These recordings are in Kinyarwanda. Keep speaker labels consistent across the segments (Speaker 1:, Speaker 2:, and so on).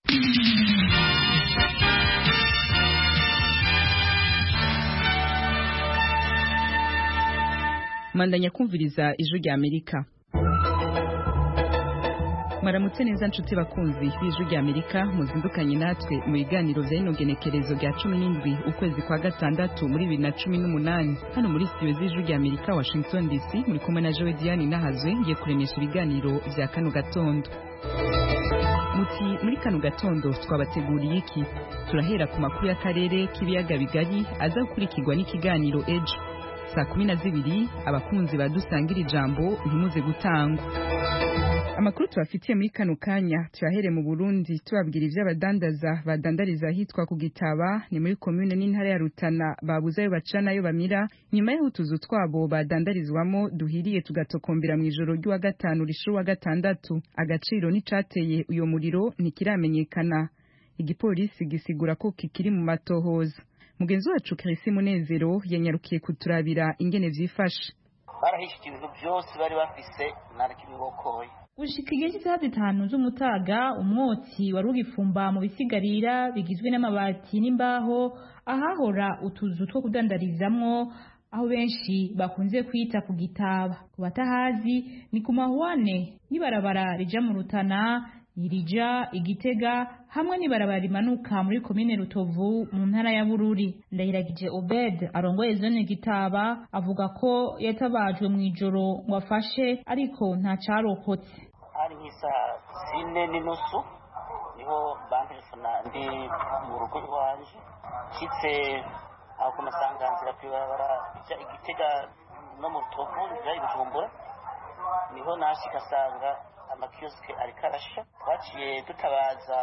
Speaker 1: Mandanya kumviriza ijwi rya Amerika. Maramutse neza nshuti bakunzi b'ijwi rya Amerika, muzindukanye natwe mu biganiro vya inogenekerezo rya 17 ukwezi kwa gatandatu muri 2018 hano muri studio z'ijwi rya Amerika Washington DC, muri kumwe na Joe Diane Nahazwe ngiye kuremesha ibiganiro vya kano gatondo. Muti muri kano gatondo twabateguriye iki? Turahera ku makuru y'akarere k'ibiyaga bigari aza gukurikirwa n'ikiganiro Ejo. Saa 12 abakunzi badusangira ijambo ntimuze gutangwa. Amakuru tubafitiye muri kano kanya tuyahere mu Burundi tubabwira ivy'abadandaza badandariza hitwa ku Gitaba ni muri commune n'intara ya Rutana babuza ayo bacana ayo bamira nyuma y'utuzu twabo badandarizwamo duhiriye tugatokombera mu ijoro ry'uwa gatanu rishuwa gatandatu. Agaciro n'icateye uyo muriro ntikiramenyekana. Igipolisi gisigura ko kikiri mu matohoza. Mugenzi wacu Chrisi Munezero yanyarukiye kuturabira ingene vyifashe.
Speaker 2: Barahishije ibintu byose bari bafise narakimibokoye.
Speaker 3: Gushika igihe cy'isaha 5 z'umutaga umwotsi wari ugifumba mu bisigarira bigizwe n'amabati n'imbaho ahahora utuzu two kudandarizamwo aho benshi bakunze kwita ku Gitaba. Ku batahazi ni ku mahwane n'ibarabara rija mu Rutana irija Igitega hamwe n'ibarabara rimanuka muri komine Rutovu mu ntara ya Bururi. Ndahiragije Obed arongoye zone Gitaba avuga ko yatabajwe mu ijoro ngo afashe ariko nta carokotse.
Speaker 2: Hari nk'isaha 4:30 niho bantelefona ndi mu rugo rwanje kitse aho ku masanganzira kwibarabara ija Igitega no mu Rutovu ija Bujumbura niho nashika sanga amakioske arikarasha. Twaciye dutabaza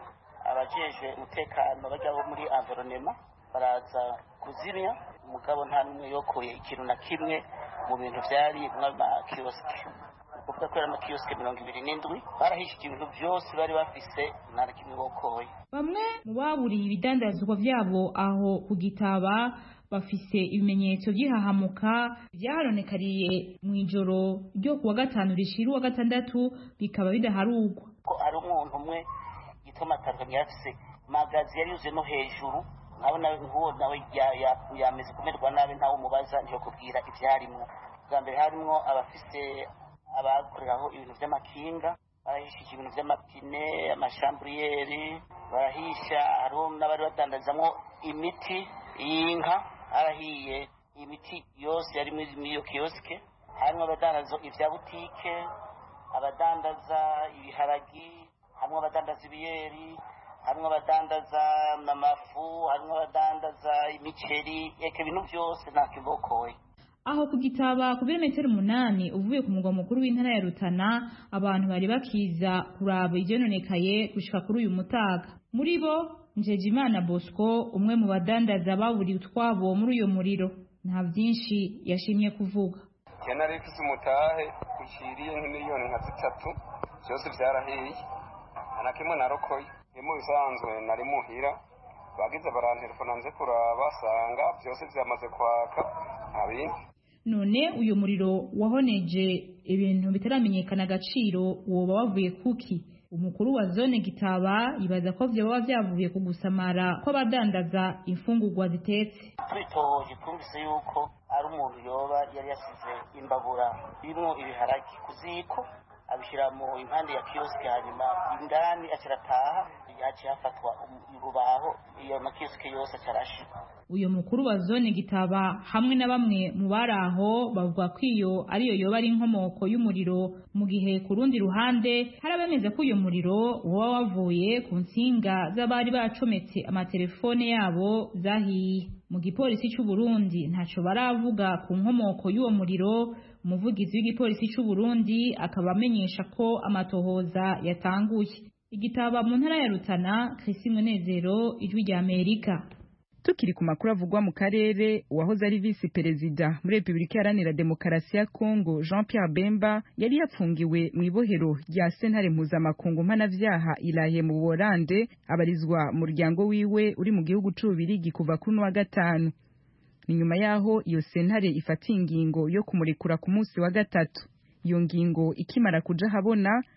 Speaker 2: abajejwe umutekano bajya bo muri environnement baraza kuzimya umugabo nta numwe yokoye ikintu na kimwe mu bintu vyari n'amakioske. Kuvuga ko amakioske 27 barahishije ibintu byose bari bafise narakimibokoye.
Speaker 3: Bamwe mu baburiye ibidandazwa vyabo aho ku Gitaba bafise ibimenyetso by'ihahamuka byaronekariye mu ijoro ryo kuwa gatanu rishiru wa gatandatu bikaba bidaharugwa.
Speaker 2: Ko ari umuntu umwe gitoma Tanzania yafise magazi yari yuze no hejuru nkabona nkuwo nawe yameze kumerwa nabi ntawo mubaza ntiyo kubwira ivyarimo. Bwa mbere harimo abafise abakoreraho ibintu vy'amakinga barahishije ibintu vy'amapine amashambriyeri barahisha hariho n'abari badandazamwo imiti y'inka arahiye imiti yose yari muri iyo kioske. Harimo abadandaza ivya butike abadandaza ibiharagi hamwe abadandaza ibiyeri hamwe abadandaza amafu hamwe abadandaza imiceri eke ibintu byose nakibokoye.
Speaker 3: Aho ku Gitaba ku birometero 8 uvuye ku mugwa mukuru w'intara ya Rutana abantu bari bakiza kuraba ivyononekaye gushika kuri uyu mutaga. Muri bo Njejimana Bosco umwe mu badandaza baburi utwabo muri uyo muriro nta byinshi yashimye kuvuga.
Speaker 4: Kenari fise umutahe ushiriye nk'imiliyoni nka 3 byose byarahiye anakimwe narokoye mu bisanzwe nari muhira bagize barantelefona nze kuraba sanga byose byamaze kwaka abindi.
Speaker 3: None uyu muriro wahoneje ibintu bitaramenyekana agaciro woba wavuye kuki? Umukuru wa zone Gitaba ibaza ko byoba byavuye ku gusamara kw'abadandaza imfungurwa zitetse.
Speaker 2: Twitoje twumvise yuko ari umuntu yoba yari yasize imbabura irimo ibiharagi kuziko abishira mu impande ya kioske hanyuma indani akirataha yaje yafatwa urubaho iyo makioske yose cyarashi.
Speaker 3: Uyo mukuru wa zone Gitaba hamwe na bamwe mu baraho bavuga ko iyo ariyo yoba ari inkomoko y'umuriro mu gihe ku rundi ruhande hari abemeza ko uyo muriro woba wavuye ku nsinga z'abari bacometse amatelefone yabo zahiye. Mu gipolisi cy'u Burundi ntaco baravuga ku nkomoko y'uwo muriro. Umuvugizi w'igipolisi cy'u Burundi akaba amenyesha ko amatohoza yatanguye. Igitaba mu ntara ya Rutana, Chrisi Munezero, ijwi rya Amerika.
Speaker 1: Tukiri ku makuru avugwa mu karere, uwahoze ari vice perezida muri Republika Iharanira Demokarasi ya Kongo Jean Pierre Bemba yari yapfungiwe mu ibohero rya sentare mpuzamakungu mpanavyaha Ilahe mu Buholande abarizwa mu muryango wiwe uri mu gihugu c'Ububirigi kuva kuri wa gatanu. Ni nyuma yaho iyo sentare ifata ingingo yo kumurekura ku munsi wa gatatu. Iyo ngingo ikimara kuja habona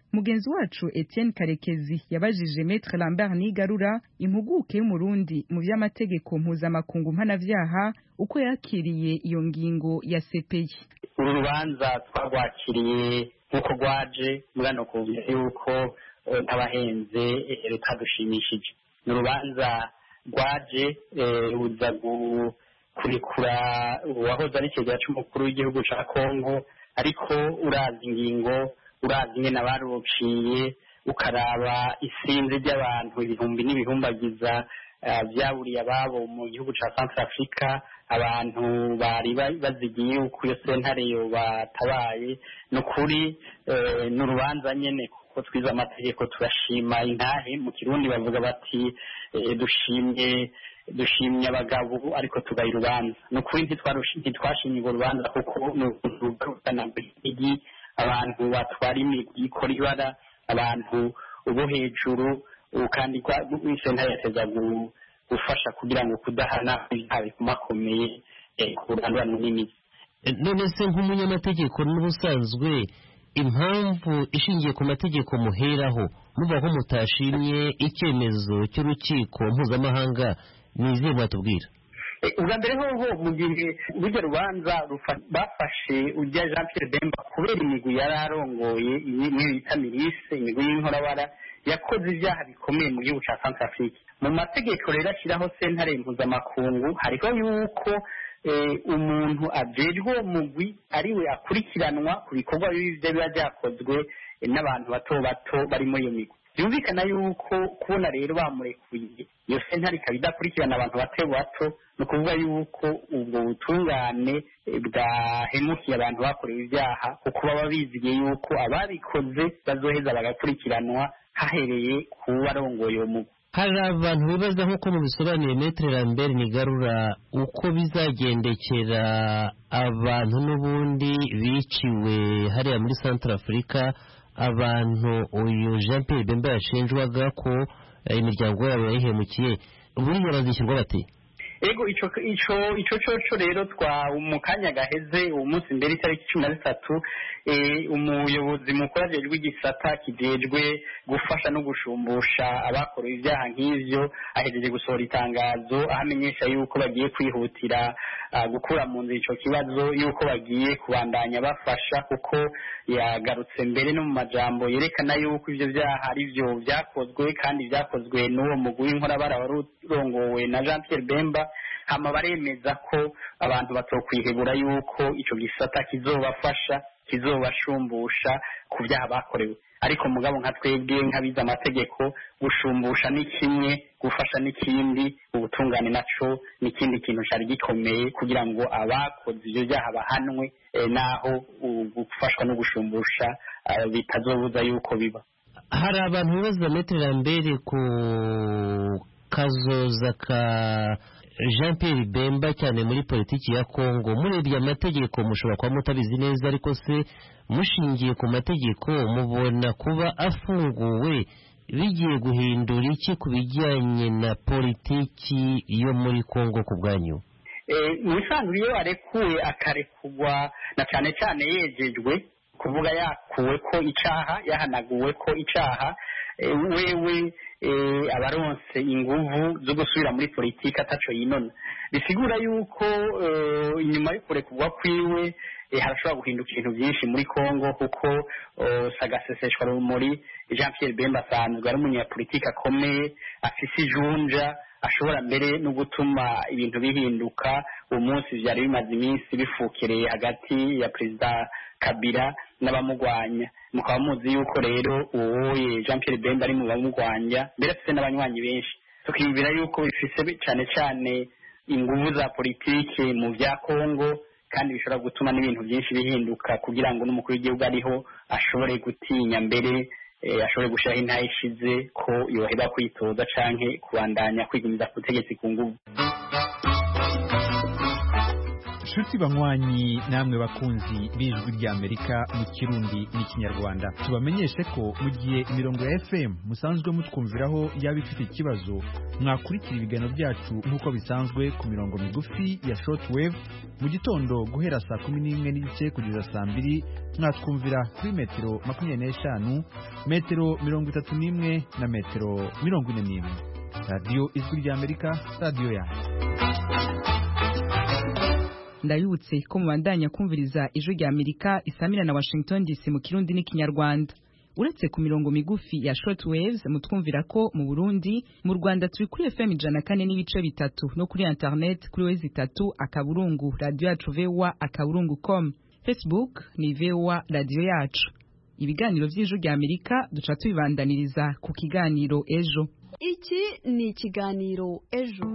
Speaker 1: mugenzi wacu Etienne Karekezi yabajije Maître Lambert Nigarura impuguke y'umurundi mu by'amategeko mpuzamakungu mpanavyaha uko yakiriye iyo ngingo ya CPI.
Speaker 5: uru rubanza twagwakiriye nk'uko rwaje murano kuvuga yuko ntabahenze rutadushimishije. ni urubanza rwaje ruza kurekura uwahoze ari icegera c'umukuru w'igihugu ca Kongo, ariko urazi ingingo, urazi ingene abaruciye, ukaraba isinzi ry'abantu ibihumbi n'ibihumbagiza vyaburiye ababo mu gihugu ca Centrafrica, abantu bari bazigiye yuko iyo sentare yo batabaye. ni ukuri n'urubanza nyene kuko twize amategeko turashima intahe. mu Kirundi bavuga bati dushimye abagabo ariko tugaye urubanza. ni ukuri ntitwashimye urwo rubanza kuko ni urugana rw'igi, abantu batwara imigwi ikora ibara, abantu bo hejuru, kandi sentare yateza gufasha kugira ngo kudahana ibyaha bikomakomeye kurandurana n'imizi.
Speaker 6: none se nk'umunyamategeko n'ubusanzwe impamvu ishingiye ku mategeko muheraho muva ko mutashimye icyemezo cy'urukiko mpuzamahanga ni izihe mwatubwira?
Speaker 5: ubwa mbere hoho mu gihe urujya rubanza bafashe ujya Jean Pierre Bemba kubera imigwi yari arongoye imwe bita mirise, imigwi y'inkorabara yakoze ibyaha bikomeye mu gihugu cya Centrafrique. mu mategeko rero ashyiraho sentare mpuzamakungu hariho yuko umuntu ajejwe mugwi ariwe akurikiranwa ku bikorwa biba byakozwe n'abantu bato bato bari muri iyo migwi. byumvikana yuko kubona rero bamurekuye iyo sentare ikaba idakurikirana abantu bato bato, ni ukuvuga yuko ubwo butungane bwahemukiye abantu bakorewe ibyaha, kuko baba bizigiye yuko ababikoze bazoheza bagakurikiranwa hahereye ku barongoye uwo mugwi.
Speaker 6: hari abantu bibaza nk'uko mubisobanuye Maître Lambert Nigarura uko bizagendekera abantu n'ubundi biciwe hariya muri Centrafrica, abantu uyu Jean Pierre Bemba yashinjwaga ko imiryango yabo yayihemukiye, buriya bazishyurwa bate?
Speaker 5: ego ico rero mu kanya gaheze uwo munsi mbere itariki 13 umuyobozi mukuru ajejwe igisata kijejwe gufasha no gushumbusha abakorewe ibyaha nk'ivyo ahejeje gusohora itangazo ahamenyesha yuko bagiye kwihutira gukura mu nzira ico kibazo, yuko bagiye kubandanya bafasha, kuko yagarutse mbere no mu majambo yerekana yuko ivyo vyaha ari vyo vyakozwe kandi vyakozwe n'uwo mugwi w'inkorabara wari urongowe na Jean Pierre Bemba. hama baremeza ko abantu batokwihebura yuko ico gisata kizobafasha, kizobashumbusha ku byaha bakorewe. ariko mugabo nka twebwe nk'abize amategeko, gushumbusha ni kimwe, gufasha n'ikindi, ubutungane naco n'ikindi kintu cari gikomeye kugira ngo abakoze ivyo byaha bahanwe, naho gufashwa no gushumbusha bitazobuza yuko biba.
Speaker 6: hari abantu bibaza Maître Lambert ku kazoza ka Jean Pierre Bemba cyane muri politiki ya Kongo. murebye amategeko mushobora kuba mutabizi neza, ariko se mushingiye ku mategeko mubona kuba afunguwe bigiye guhindura iki ku bijyanye na politiki yo muri Kongo ku bwanyu?
Speaker 5: mu bisanzwe iyo arekuwe akarekugwa na cyane cyane yejejwe kuvuga yakuwe ko icaha, yahanaguwe ko icaha, wewe abaronse inguvu zo gusubira muri politiki ataco yinona. bisigura yuko inyuma yo kurekurwa kwiwe harashobora guhinduka ibintu byinshi muri Kongo, kuko sagaseseshwa rumuri Jean Pierre Bemba asanzwe ari umunyapolitiki akomeye, afise ijunja, ashobora mbere no gutuma ibintu bihinduka. uwo munsi vyari bimaze iminsi bifukereye hagati ya Perezida Kabila n'abamugwanya. mukaba muzi yuko rero uwoye Jean Pierre Bemba ari mu bamugwanya, mbere afise n'abanywanyi benshi. tukiyumvira yuko bifise cane cane inguvu za politike mu vya Kongo, kandi bishobora gutuma n'ibintu byinshi bihinduka kugira ngo n'umukuru w'igihugu ariho ashobore gutinya mbere, ashobore gushiraho intahe ishize ko yoheba kwitoza canke kubandanya kwigumiza ku butegetsi ku nguvu.
Speaker 7: Nshuti banywanyi namwe bakunzi b'Ijwi ry'Amerika mu Kirundi n'Ikinyarwanda, tubamenyeshe ko mu gihe imirongo ya FM musanzwe mutwumviraho yaba ifite ikibazo, mwakurikira ibiganiro byacu nk'uko bisanzwe ku mirongo migufi ya shortwave mu gitondo guhera saa 11 n'igice kugeza saa 2, mwatwumvira kuri metero 25, metero 31 na metero 41. Radio Ijwi ry'Amerika, radio yacu.
Speaker 1: Ndayutse ko mubandanya kumviriza Ijwi ry'Amerika isamira na Washington DC mu Kirundi n'Ikinyarwanda. Uretse ku mirongo migufi ya shortwaves mutwumvira ko mu Burundi, mu Rwanda turi kuri FM 104.3 no kuri internet kuri wezi3 akaburungu radio yacu VOA@com. Facebook ni VOA radio yacu. Ibiganiro by'Ijwi ry'Amerika duca tubibandaniriza ku kiganiro ejo.
Speaker 8: Iki ni ikiganiro ejo.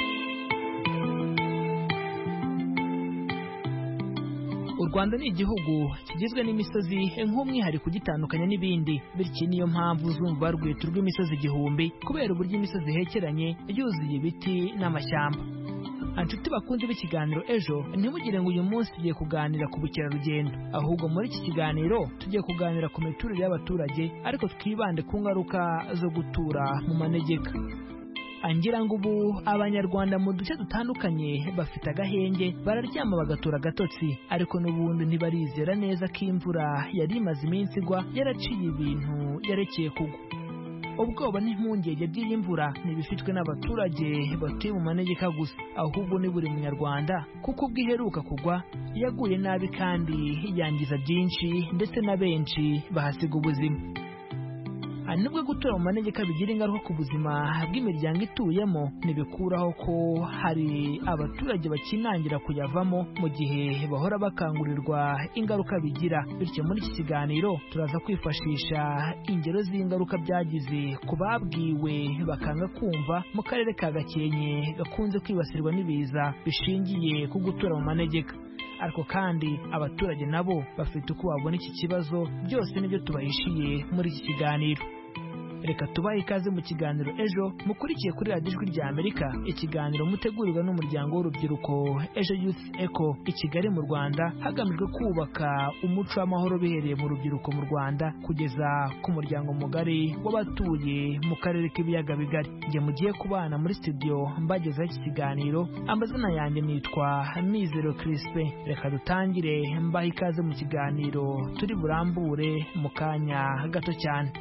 Speaker 9: U Rwanda ni igihugu kigizwe n'imisozi nk'umwihariko gitandukanye n'ibindi, bityo niyo mpamvu uzumva rwitwa rw'imisozi igihumbi kubera uburyo imisozi hekeranye yuzuye ibiti n'amashyamba. Anshuti bakunze b'ikiganiro ejo, ntimugire ngo uyu munsi tugiye kuganira ku bukerarugendo, ahubwo muri iki kiganiro tugiye kuganira ku miturire y'abaturage, ariko twibande ku ngaruka zo gutura mu manegeka. Angira ngo ubu abanyarwanda mu duce dutandukanye bafite agahenge, bararyama bagatura agatotsi, ariko n'ubundi ntibarizera neza ko imvura yari imaze iminsi igwa yaraciye ibintu yarekeye kugwa. Ubwoba n'impungenge by'iyi mvura ntibifitwe n'abaturage batuye mu manegeka gusa, ahubwo ni buri munyarwanda, kuko ubwo iheruka kugwa yaguye nabi kandi yangiza byinshi, ndetse na benshi bahasiga ubuzima. Nubwo gutura mu manegeka bigira ingaruka ku buzima bw'imiryango ituyemo, ntibikuraho ko hari abaturage bakinangira kuyavamo mu gihe bahora bakangurirwa ingaruka bigira. Bityo muri iki kiganiro turaza kwifashisha ingero z'ingaruka byagize ku babwiwe bakanga kumva mu karere ka Gakenke gakunze kwibasirwa n'ibiza bishingiye ku gutura mu manegeka. Ariko kandi abaturage nabo bafite uko babona iki kibazo, byose nibyo tubahishiye muri iki kiganiro. Reka tubahe ikaze mu kiganiro ejo, mukurikiye kuri Radio Ijwi ry'Amerika, ikiganiro mutegurirwa n'umuryango w'urubyiruko Ejo Youth Echo i Kigali mu Rwanda, hagamijwe kubaka umuco w'amahoro bihereye mu rubyiruko mu Rwanda kugeza ku muryango mugari w'abatuye mu karere k'ibiyaga bigari. Njye mugiye kubana muri studio mbagezaho iki kiganiro, amazina yanjye nitwa Mizero Crispin. Reka dutangire mbahe ikaze mu kiganiro turi burambure mu kanya gato cyane.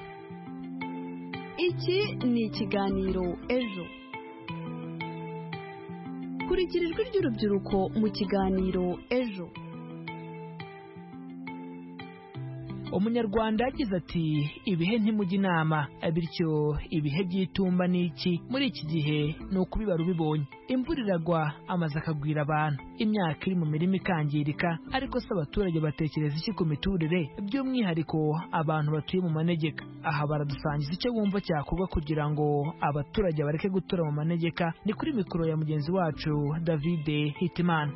Speaker 8: Iki ni ikiganiro ejo. Kurikira ijwi ry'urubyiruko mu kiganiro ejo.
Speaker 9: Umunyarwanda yagize ati ibihe ntimujya inama, bityo ibihe by'itumba n'iki muri iki gihe ni ukubibara ubibonye. Imvura iragwa, amazi akagwira abantu, imyaka iri mu mirima ikangirika, ariko se abaturage batekereza iki ku miturire, by'umwihariko abantu batuye mu manegeka? Aha baradusangiza icyo bumva cyakorwa kugira ngo abaturage bareke gutura mu manegeka. Ni kuri mikoro ya mugenzi wacu David Hitimana.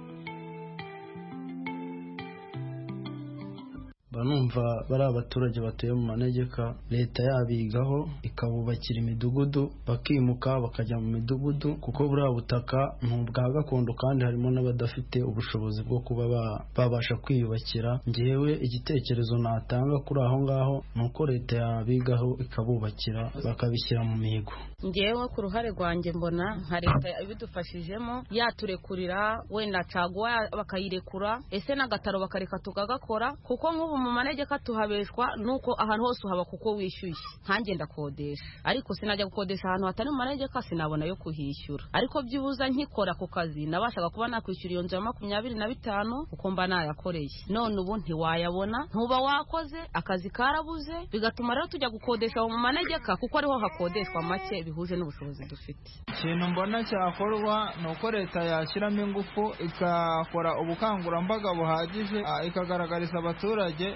Speaker 10: Banumva bari abaturage batuye mu manegeka, leta yabigaho ikabubakira imidugudu, bakimuka bakajya mu midugudu, kuko buriya butaka ntubwa gakondo kandi harimo n'abadafite ubushobozi bwo kuba babasha kwiyubakira. Ngewe igitekerezo natanga kuri aho ngaho ni uko leta yabigaho ikabubakira bakabishyira mu mihigo.
Speaker 11: Ngewe ku ruhare rwanjye mbona nka leta ibidufashijemo yaturekurira, wenda caguwa bakayirekura, ese n'agataro bakareka tukagakora, kuko nk'ubu mu manegeka tuhabeshwa nuko ahantu hose uhaba kuko wishyuye. Nkanjye ndakodesha, ariko sinajya gukodesha ahantu hatari mu manegeka, sinabona yo kuhishyura. Ariko byibuza nkikora ku kazi nabashaga kuba nakwishyura iyo nzu ya 25 kuko mba nayakoreye. None ubu ntiwayabona, ntuba wakoze, akazi karabuze, bigatuma rero tujya gukodesha mu manegeka kuko ariho hakodeshwa make bihuje n'ubushobozi dufite.
Speaker 12: Ikintu mbona cyakorwa ni uko leta yashyiramo ingufu ikakora ubukangurambaga buhagije, ikagaragariza abaturage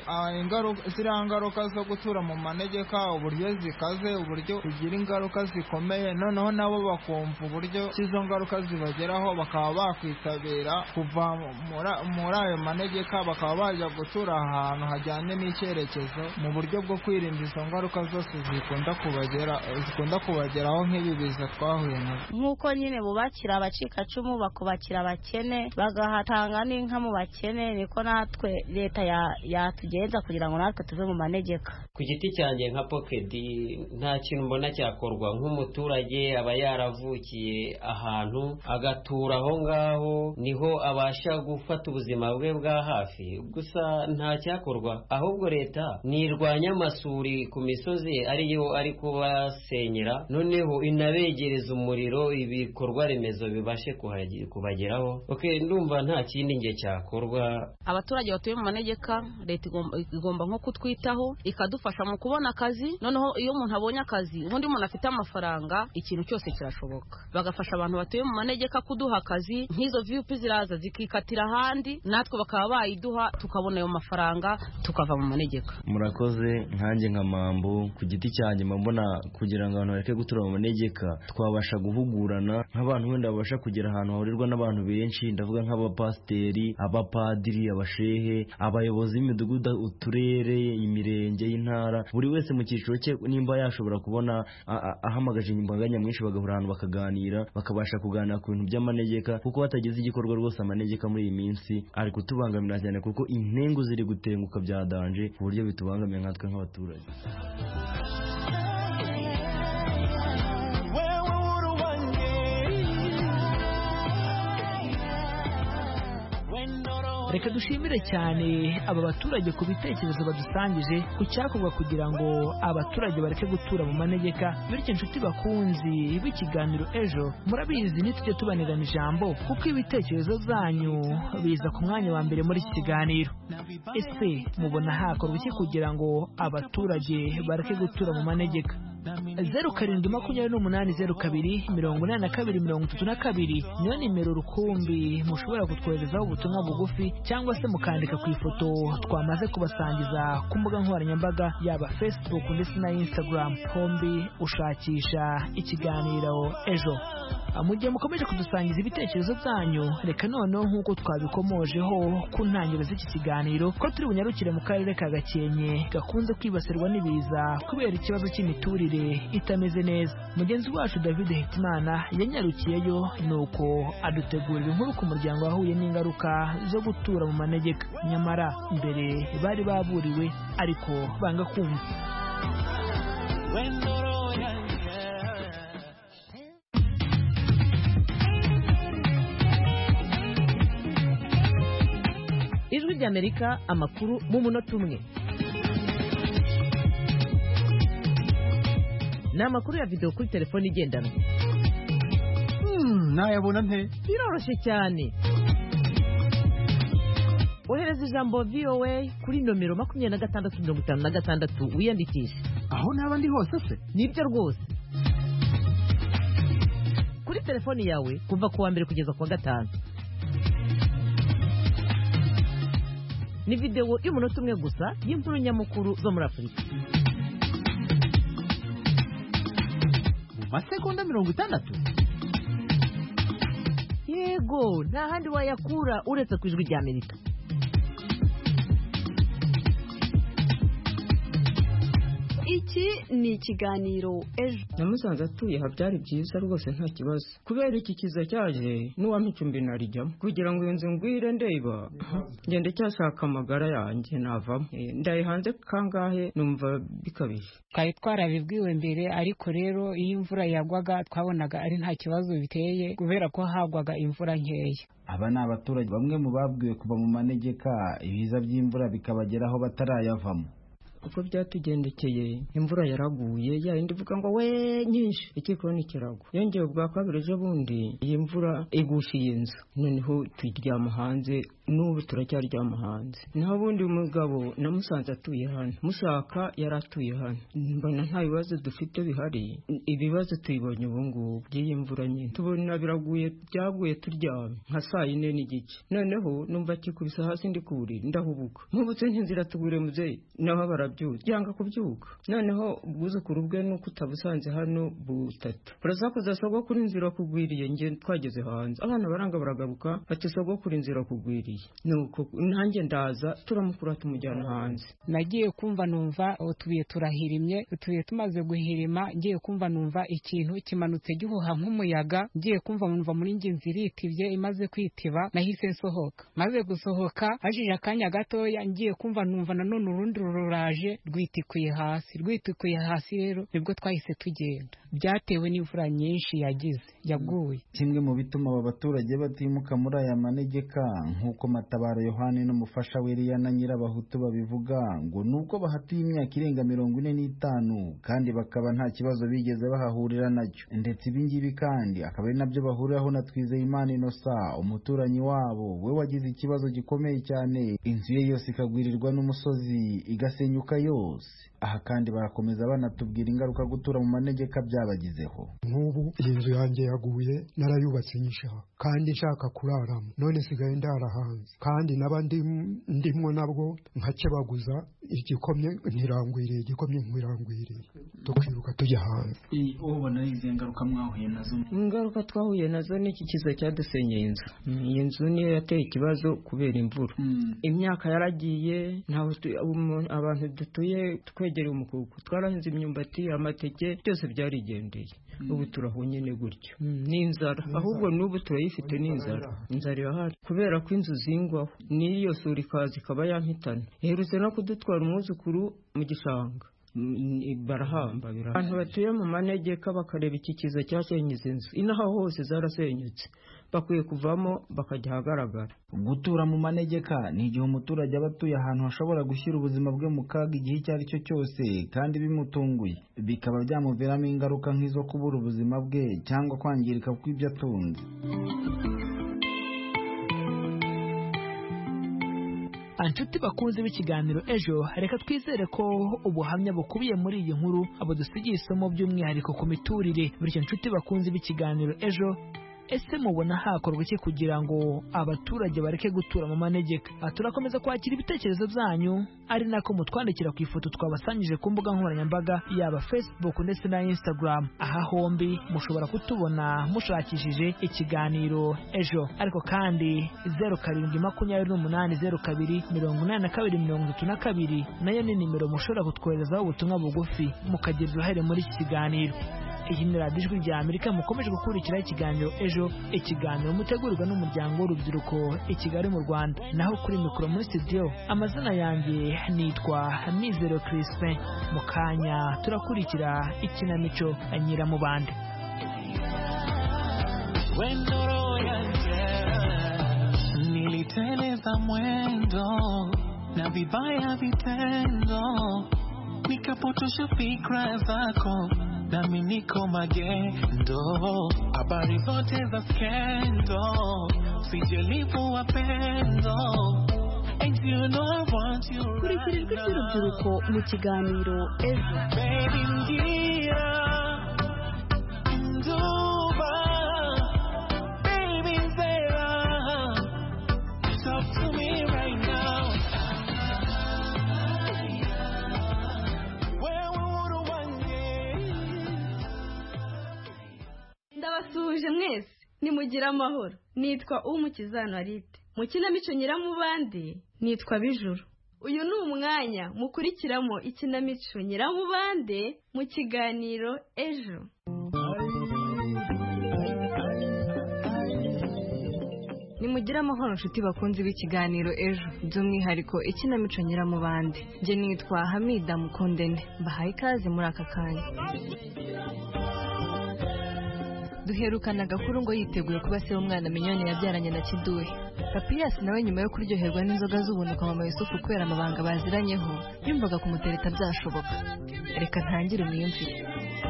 Speaker 12: ziriya ngaruka zo gutura mu manegeka uburyo zikaze, uburyo zigira ingaruka zikomeye, noneho nabo bakumva uburyo izo ngaruka zibageraho, bakaba bakwitabira kuva muri ayo manegeka bakaba bajya gutura ahantu hajyanye n'icyerekezo mu buryo bwo kwirinda izo ngaruka zose zikunda kubageraho nk'ibi biza twahuye nabyo.
Speaker 13: Nk'uko nyine bubakira abacikacumu bakubakira abakene bagahatanga n'inka mu bakene, niko natwe leta yatugenza kugira ngo natwe tuve mu manegeka.
Speaker 14: Ku giti cyanjye nka Pokedi nta kintu mbona cyakorwa. Nk'umuturage aba yaravukiye ahantu agatura aho ngaho, niho abasha gufata ubuzima bwe bwa hafi, gusa nta cyakorwa. Ahubwo leta nirwanya amasuri ku misozi ariyo ari kubasenyera, noneho inabegereza umuriro, ibikorwa remezo bibashe kubageraho. Ndumva nta kindi nge cyakorwa.
Speaker 11: Abaturage batuye mu manegeka leta igomba nko kutwitaho ikadufasha mu kubona akazi, noneho iyo umuntu abonye akazi ubundi umuntu afite amafaranga ikintu cyose kirashoboka. Bagafasha abantu batuye mu manegeka kuduha akazi, nk'izo VUP ziraza zikikatira ahandi natwe bakaba bayiduha tukabona ayo mafaranga tukava mu manegeka.
Speaker 15: Murakoze. Nkanjye nka Mambo ku giti cyanjye mbona kugira ngo abantu bareke gutura mu manegeka twabasha guhugurana nk'abantu wenda babasha kugera ahantu hahurirwa n'abantu benshi, ndavuga nk'abapasiteri, abapadiri, abashehe, abayobozi b'imidugudu, uturere, imirenge y'intara, buri wese mu cyiciro cye nimba yashobora kubona ahamagaje imbaga nyamwinshi bagahura ahantu bakaganira, bakabasha kuganira ku bintu by'amanegeka, kuko hatagize igikorwa rwose amanegeka muri iyi minsi ari kutubangamira cyane, kuko intengu ziri gutenguka bya danje ku buryo bitubangamiye nkatwe nk'abaturage.
Speaker 9: Reka dushimire cyane aba baturage ku bitekerezo badusangije ku cyakorwa kugira ngo abaturage bareke gutura mu manegeka. Bityo inshuti bakunzi b'ikiganiro ejo, murabizi nitujye tubanirana ijambo kuko ibitekerezo zanyu biza ku mwanya wa mbere muri iki kiganiro. Ese mubona hakorwa iki kugira ngo abaturage bareke gutura mu manegeka? 0728028232 niyo nimero rukumbi mushobora kutwoherezaho ubutumwa bugufi cyangwa se mukandika ku ifoto twamaze kubasangiza ku mbuga nkoranyambaga yaba Facebook ndetse na Instagram, hombi ushakisha ikiganiro ejo. Mu gihe mukomeje kudusangiza ibitekerezo byanyu, reka noneho nk'uko twabikomojeho ku ntangiriro z'iki kiganiro ko turi bunyarukire mu karere ka Gakenke gakunze kwibasirwa n'ibiza kubera ikibazo cy'imiturire itameze neza. Mugenzi wacu David Hitimana yanyarukiyeyo nuko adutegurira inkuru ku muryango wahuye n'ingaruka zo gutura mu manegeka, nyamara mbere bari baburiwe ariko banga kumva.
Speaker 16: Ijwi ry'Amerika, amakuru mu munota umwe. Ni amakuru ya video kuri telefone igendanwa.
Speaker 17: Nayabona nte?
Speaker 16: Biroroshye cyane. Ohereza ijambo VOA kuri nomero 2656 wiyandikishe.
Speaker 17: Aho naba ndi hose se?
Speaker 16: Nibyo rwose. Kuri telefone yawe kuva ku wa mbere kugeza ku wa gatanu. Ni video y'umunota umwe gusa y'inkuru nyamukuru zo muri Afurika.
Speaker 17: Masegonda 60.
Speaker 16: Yego, nta handi wayakura uretse ku Ijwi ry'Amerika.
Speaker 8: Iki ni ikiganiro ejo.
Speaker 18: Namusanze atuye ha byari byiza rwose nta kibazo. Kubera iki kiza cyaje n'uwamicumbi narijyamo kugira ngo inzu ngwire ndeba. Ngende cyashaka amagara yanjye navamo. Ndaye hanze kangahe numva bikabije.
Speaker 19: Twari twarabibwiwe mbere, ariko rero iyo imvura yagwaga twabonaga ari nta kibazo biteye kubera ko hagwaga imvura nkeya.
Speaker 17: Aba ni abaturage bamwe mu babwiwe kuva mu manegeka ibiza by'imvura bikabageraho batarayavamo.
Speaker 18: uko byatugendekeye imvura yaraguye yindi ivuga ngo we nyinshi ikikoni kiragwa yongeye ubwa kabiri ejo bundi iyi mvura igushiye inzu noneho turyama hanze n'ubu turacyaryama hanze naho bundi umugabo namusanze atuye hano mushaka yaratuye hano mbona nta bibazo dufite bihari ibibazo tubibonye ubu ngubu by'iyi mvura nyine tubona byaguye turyamye nka 4:30 noneho numva kikubisa hasi ndi kurira ndahubuka nkubutse ntinzira tugure muzeyi naho barabyuka byanga kubyuka noneho ubwuzukuru bwe nuko utabusanze hano butatu urazakoza sogokuru inzira kugwiriye nge twageze hanze abana baranga baragaruka bati sogokuru inzira kugwiriye nuko nanjye ndaza turamukura tumujyana hanze
Speaker 19: nagiye kumva numva utuye turahirimye utuye tumaze guhirima ngiye kumva numva ikintu kimanutse gihuha nk'umuyaga ngiye kumva numva muri ngi nziritibye imaze kwitiba nahise nsohoka maze gusohoka ajije akanya gatoya ngiye kumva numva nanone urundi ruraje rwitikuye hasi rero nibwo twahise tugenda byatewe n'imvura nyinshi yaguye
Speaker 17: kimwe mu bituma aba baturage batimuka muri aya manegeka nk'uko Matabaro Yohani n'umufasha we Eliya na Nyirabahutu babivuga ngo nuko bahatuye imyaka irenga 45 kandi bakaba nta kibazo bigeze bahahurira nacyo ndetse ibingibi kandi akaba ari nabyo bahuriraho na Twizeyimana Innocent umuturanyi wabo we wagize ikibazo gikomeye cyane inzu ye yose ikagwirirwa n'umusozi igasenyuka yose aha kandi barakomeza banatubwira ingaruka gutura mu manegeka byabagizeho
Speaker 20: nk'ubu iyi nzu yanjye yaguye narayubatse nyishaha kandi nshaka kuraramo none sigaye ndara hanze kandi naba ndimwo nabwo nkakebaguza igikomye ntirangwiriye tukiruka tujya hanze
Speaker 17: ubona izi ngaruka mwahuye nazo
Speaker 18: ingaruka twahuye nazo n'iki kiza cyadusenyeye inzu iyi nzu niyo yateye ikibazo kubera imvura imyaka yaragiye ntaho abantu dutuye twegereye umukuku twarahinze imyumbati amateke byose byarigendeye ubu turaho nyine gutyo n'inzara ahubwo n'ubu turayifite n'inzara inzara irahari kubera ko inzu zingwaho n'iyo sura ikaza ikaba yampitana iherutse no kudutwara umwuzukuru mu gishanga barahamba abantu batuye mu manegeka bakareba iki kiza cyasenyeze inzu inaha hose zarasenyutse bakwiye kuvamo bakajya ahagaragara
Speaker 17: gutura mu manegeka ni igihe umuturage aba atuye ahantu hashobora gushyira ubuzima bwe mu kaga igihe icyo ari cyo cyose kandi bimutunguye bikaba byamuviramo ingaruka nk'izo kubura ubuzima bwe cyangwa kwangirika kw'ibyo atunze
Speaker 9: Anshuti bakunze b'ikiganiro ejo reka twizere ko ubuhamya bukubiye muri iyi nkuru abo dusigiye isomo by'umwihariko ku miturire bityo nshuti bakunze b'ikiganiro ejo ese mubona hakorwa iki kugira ngo abaturage bareke gutura mu manegeka turakomeza kwakira ibitekerezo byanyu ari nako mutwandikira ku ifoto twabasangije ku mbuga nkoranyambaga yaba Facebook ndetse na Instagram aha hombi mushobora kutubona mushakishije ikiganiro ejo ariko kandi 0728028232 nayo ni nimero mushobora kutwoherezaho ubutumwa bugufi mukagira uruhare muri iki kiganiro iyi ni radiyo ijwi rya Amerika mukomeje gukurikira ikiganiro ejo ikiganiro mutegurirwa n'umuryango w'urubyiruko i Kigali mu Rwanda naho kuri mikoro muri studio amazina yanjye nitwa Mizero Crispin mu kanya turakurikira ikinamico Nyiramubande
Speaker 21: niliteleza mwendo na vibaya vitendo nikapotosha fikra zako nami niko magendo habari zote za skendo sijelipu wapendo and you know I want you
Speaker 8: kurikira ijwi ry'urubyiruko mu kiganiro ejo
Speaker 21: baby ngira nduba baby nzera talk to me right now
Speaker 22: ndabasuhuje mwese nimugire amahoro nitwa Umukiza Narite mu kinamico Nyiramubande nitwa Bijuru uyu ni umwanya mukurikiramo ikinamico Nyiramubande mu kiganiro ejo
Speaker 23: nimugire amahoro nshuti bakunzi b'ikiganiro ejo by'umwihariko ikinamico Nyiramubande njye nitwa Hamida Mukundene mbahaye ikaze muri aka kanya duherukana agakuru ngo yiteguye kuba se w'umwana Mignone yabyaranye na Kiduhe. Papiyasi nawe nyuma yo kuryoherwa n'inzoga z'ubuntu kwa mama Yusufu kubera amabanga baziranyeho yumvaga kumutereta byashoboka. Reka ntangire umwiyumvire.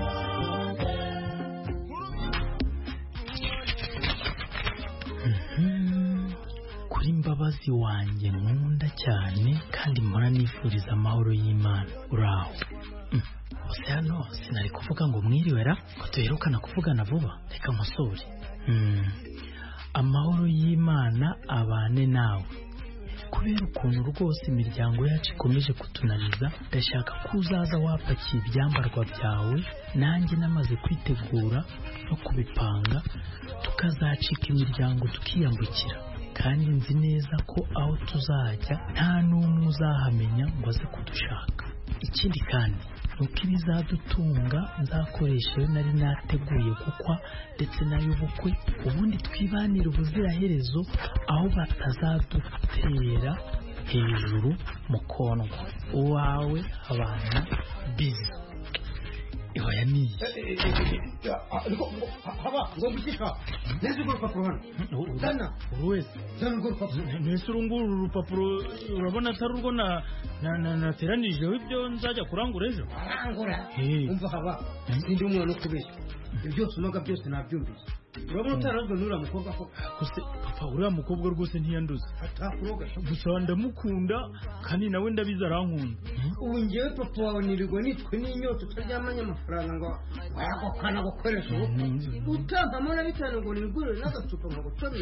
Speaker 2: Kuri Mbabazi wanjye nkunda cyane kandi mpora nifuriza amahoro y'Imana. Uraho gusa hano sinari kuvuga ngo mwiriwera ko duherukana kuvugana vuba. Reka nkosore. Amahoro y'Imana abane nawe. Kubera ukuntu rwose imiryango yacu ikomeje kutunaniza, ndashaka ko uzaza wapakiye ibyambarwa byawe, nanjye namaze kwitegura no kubipanga, tukazacika imiryango tukiyambukira. Kandi nzi neza ko aho tuzajya nta n'umwe uzahamenya ngo aze kudushaka. Ikindi kandi nuko ibizadutunga nzakoresha iyo nari nateguye gukwa ndetse n'ay'ubukwe, ubundi twibanire ubuziraherezo aho batazadutera hejuru mu kondwa. Uwawe abana bizi. Ihoya niyi
Speaker 3: haba ngo gukika neze urupapuro hano dana
Speaker 2: wese
Speaker 3: dana urupapuro
Speaker 2: nese urunguru urupapuro urabona atari urwo nateranijeho ibyo nzajya kurangura ejo.
Speaker 3: arangura umva haba sindi umwana ukubeshya ibyo byose unoga byose nabyumvise. urabona utarazwe n'uriya mukobwa ko
Speaker 2: gusa papa uriya mukobwa rwose ntiyanduza
Speaker 3: atakuroga
Speaker 2: gusa ndamukunda kandi nawe ndabizi arankunda.
Speaker 3: ubu ngewe papa wawe nirirwa nitwe n'inyota utaryamanye amafaranga ngo wayagokana gukoresha ubu utampamo na bitanu ngo nigurire n'agacupa ngo gutomere.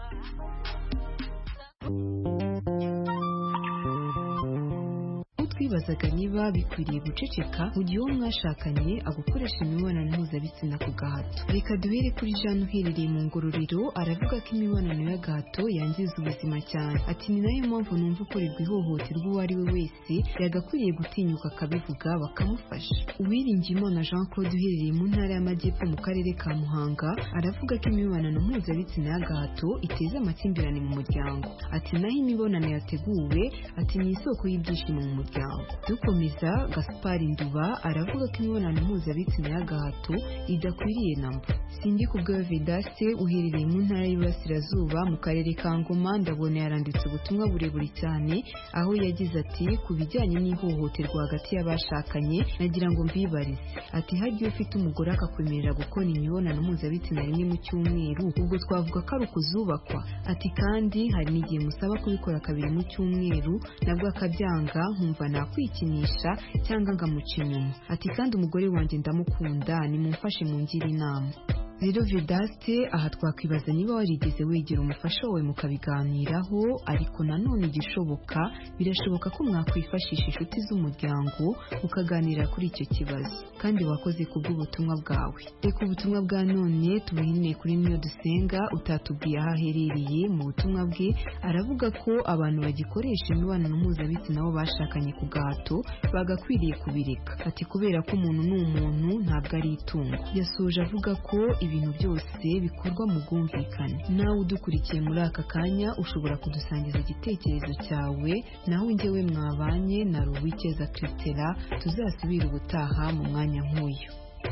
Speaker 23: twibazaga niba bikwiriye guceceka mu gihe uwo mwashakanye agukoresha imibonano mpuzabitsina ku gahato. Reka duhere kuri Jean uherereye mu Ngororero, aravuga ko imibonano y'agahato yangiza ubuzima cyane. Ati ni nayo mpamvu numva ukorerwa ihohoterwa uwo ari we wese yagakwiriye gutinyuka akabivuga bakamufasha. Uwiringiyimana Jean Claude uherereye mu ntara y'Amajyepfo mu karere ka Muhanga, aravuga ko imibonano mpuzabitsina y'agahato iteza amakimbirane mu muryango. Ati naho imibonano yateguwe ati ni isoko y'ibyishimo mu muryango. Dukomeza, Gaspard Nduba aravuga ko imibonano mpuzabitsina y'agahato idakwiriye namba. Sindi kubwa Vedaste uherereye mu ntara y'Iburasirazuba mu karere ka Ngoma, ndabona yaranditse ubutumwa burebure cyane aho yagize ati ku bijyanye n'ihohoterwa hagati y'abashakanye nagira ngo mbibarize. Ati hagiye ufite umugore akakwemerera gukora imibonano mpuzabitsina rimwe mu cyumweru, ubwo twavuga ko ari ukuzubakwa. Ati kandi hari n'igihe musaba kubikora kabiri mu cyumweru nabwo akabyanga, nkumva nakwikinisha cyangwa ngamuca inyuma. Ati kandi umugore wanjye ndamukunda, nimumfashe mungire inama. Rero Vedaste, aha twakwibaza niba warigeze wegera umufasha wawe mukabiganiraho, ariko nanone igishoboka birashoboka ko mwakwifashisha inshuti z'umuryango mukaganira kuri icyo kibazo. Kandi wakoze kubw'ubutumwa bwawe. Reka ubutumwa bwa none tubuhinire kuri Niyo Dusenga utatubwiye aho aherereye. Mu butumwa bwe aravuga ko abantu bagikoresha imibonano mpuzabitsina bo bashakanye ku gahato bagakwiriye kubireka. Ati kubera ko umuntu ni umuntu ntabwo ari itungo. Yasoje avuga ko ibintu byose bikorwa mu bwumvikane. Nawe udukurikiye muri aka kanya ushobora kudusangiza igitekerezo cyawe, naho njyewe mwabanye na Ruwikeza Christela, tuzasubira ubutaha mu mwanya nk'uyu.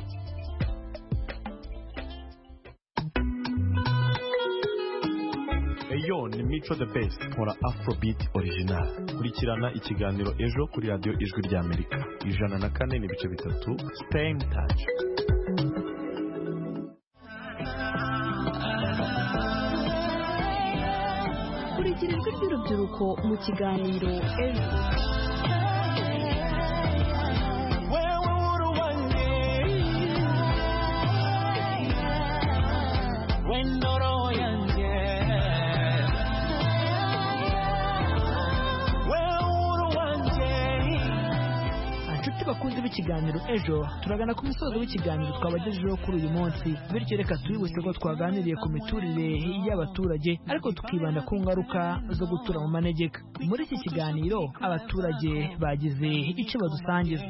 Speaker 4: Eyo ni Mico the Best nkora Afrobeat original. Kurikirana ikiganiro ejo kuri radio Ijwi rya Amerika 104.3. Stay in touch.
Speaker 8: kurikira ijwi ry'urubyiruko mu kiganiro ejo.
Speaker 9: bakunzi b'ikiganiro ejo, turagana ku musozo w'ikiganiro twabagejejeho kuri uyu munsi, bityo reka twibutse ko twaganiriye ku miturire y'abaturage ariko tukibanda ku ngaruka zo gutura mu manegeka. Muri iki kiganiro abaturage bagize icyo badusangiza.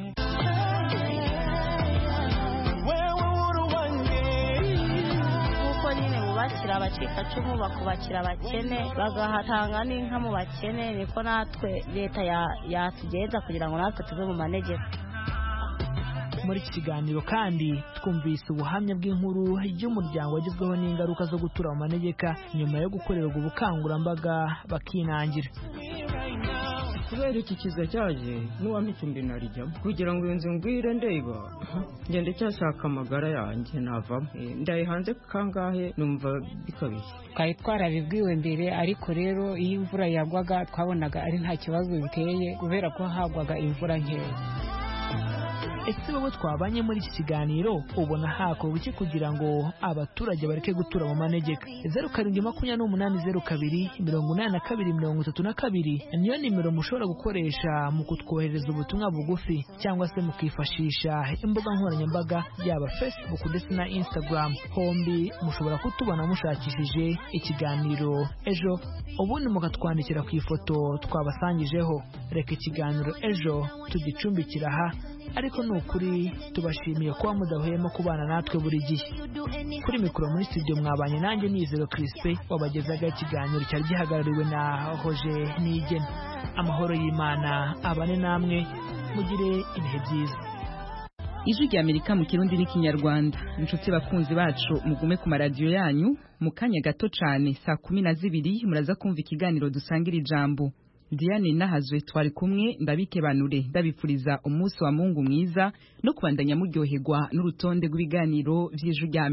Speaker 13: bakira abacikacumu bakubakira abakene bagahatanga n'inka mu bakene, niko natwe leta yatugenza kugira ngo natwe tuve mu manegeka.
Speaker 9: muri iki kiganiro kandi twumvise ubuhamya bw'inkuru y'umuryango wagezweho n'ingaruka zo gutura mu manegeka nyuma yo gukorerwa ubukangurambaga bakinangira.
Speaker 18: kubera iki kiza cyaje n'uwampa icumbi narijyamo kugira ngo iyo nzu ngwire ndeba ngende cyashaka amagara yanjye navamo ndaye hanze kangahe numva bikabije.
Speaker 19: twari twarabibwiwe mbere ariko rero iyo imvura yagwaga twabonaga ari nta kibazo biteye kubera ko hagwaga imvura nkeya.
Speaker 9: Ese wowe twabanye muri iki kiganiro ubona hakorwa iki kugira ngo abaturage bareke gutura mu manegeka? 0788028232 niyo nimero mushobora gukoresha mu kutwohereza ubutumwa bugufi cyangwa se mukifashisha imbuga nkoranyambaga yaba Facebook ndetse na Instagram. Hombi mushobora kutubona mushakishije ikiganiro ejo ubundi mukatwandikira ku ifoto twabasangijeho. Reka ikiganiro ejo tugicumbikira aha, ariko nukuri tubashimiye kuba mudahwema kubana natwe buri gihe. Kuri mikoro muri studio mwabanye nanjye Nizero Crispin wabagezaga ikiganiro cyari gihagarariwe na Roger Nigena. Amahoro y'Imana abane namwe, mugire ibihe byiza.
Speaker 1: Ijwi ry'Amerika mu Kirundi n'Ikinyarwanda. Inshuti bakunzi bacu mugume ku maradiyo yanyu, mu kanya gato cyane saa 12 muraza kumva ikiganiro dusangira ijambo. Diane Nahazwe twari kumwe ndabikebanure ndabipfuriza umunsi wa Mungu mwiza no kubandanya muryoherwa n'urutonde rw'ibiganiro vy'Ijwi ry'Amerika.